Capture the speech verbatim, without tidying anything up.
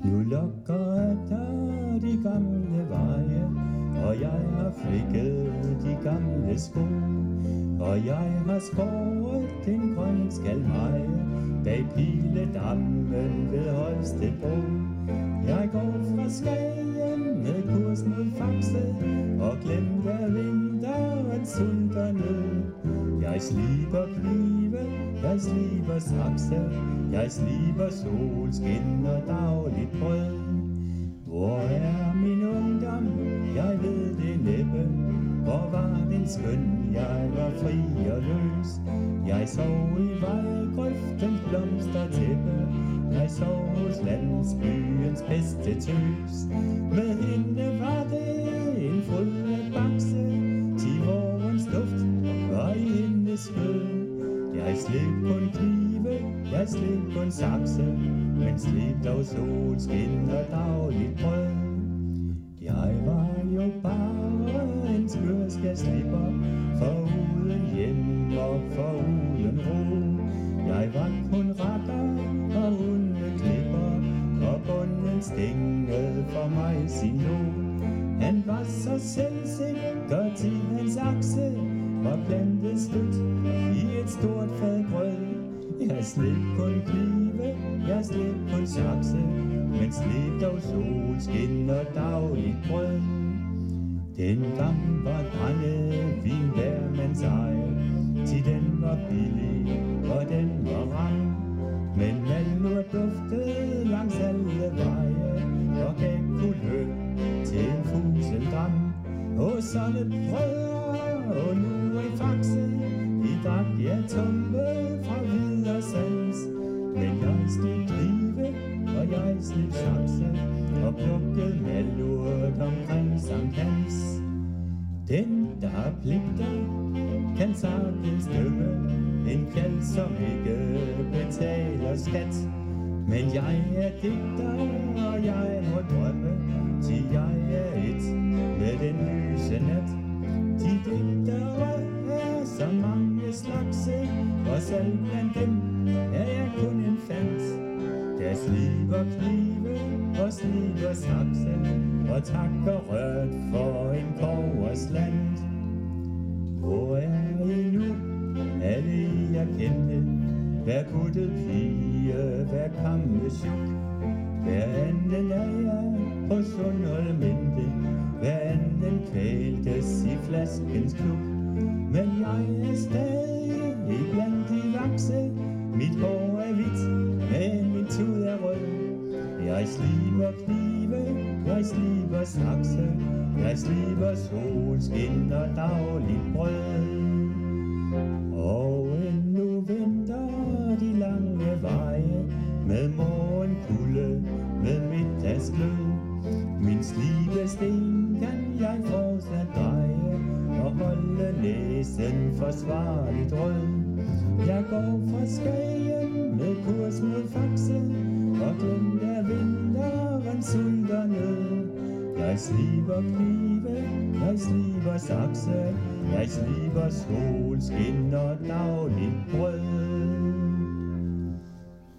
Nu lukker der de gamle veje, og jeg har flækket de gamle sko, og jeg har skåret den grønne skalmeje bag Piledammen ved Holstebro. Jeg går fra Skagen med kurs mod Faxe og glemt af vinterens sult og nød. Jeg sliber knive, jeg sliber sakse, jeg sliber solskin og dagligt brød. Hvor er min ungdom? Jeg ved det næppe. Hvor var den skøn, jeg var fri og løs. Jeg sov i vejgrøftens blomstertæppe. Jeg sov hos landsbyens bedste tøs. Med hende var det en frøde bakse. Til vårens duft var i hendes skød. Jeg slip på en knive, jeg slip på en sakse, men slip dog solskin og dagligt brød. Jeg var jo bare en skørskærslipper, foruden hjem og foruden ro. Jeg var kun rakker og hundeklipper, og bunden stingede for mig sin lo. Han var så selvsikker til hans akse, og plantet stødt i et stort fad grød. Jeg slip på en knive, jeg slip på en sakse, men slip dog solskin og dagligt brød. Dengang var brændevin hvermands eje, til den var billig og den var ram. Men malur duftede langs alle veje, og gav kulør til en fuseldram. Og sådan brødre, og nu i Faxe, I drak jeg tomme fra videre sans. Men jeg slip knive, og jeg slip sakse, og plukkede malurt omkring Sankt Hans. Den, der har pligter, kan sagtens dømme en kald, som ikke betaler skat. Men jeg er digter, og jeg må drømme, til jeg er et med den lyse nat. De digtere er så mange slagse, og selv blandt dem er jeg kun en fant. Der sliber knive og sliber sakse, og takker rødt for en kobberslant. Hvor er I nu, alle I jeg kendte? Hver puttet pige, hver kammesjuk. Hver anden er jeg på Sundholmende, hver anden kvæltes i flaskens klub. Men jeg er stadig blandt de vakse, mit hår er hvidt, men min tud er rød. Jeg sliber knive, jeg sliber sakse, jeg sliber solskin og dagligt brød. Og endnu venter de lange veje, med morgenkulde, med middagsglød. Min slibesten kan jeg fortsat dreje, og holde næsen forsvarligt rød. Jeg går fra Skagen med kurs mod Faxe, og glemt af vinterens sult og nød. Jeg sliber knive, jeg sliber sakse, jeg sliber solskin og dagligt brød.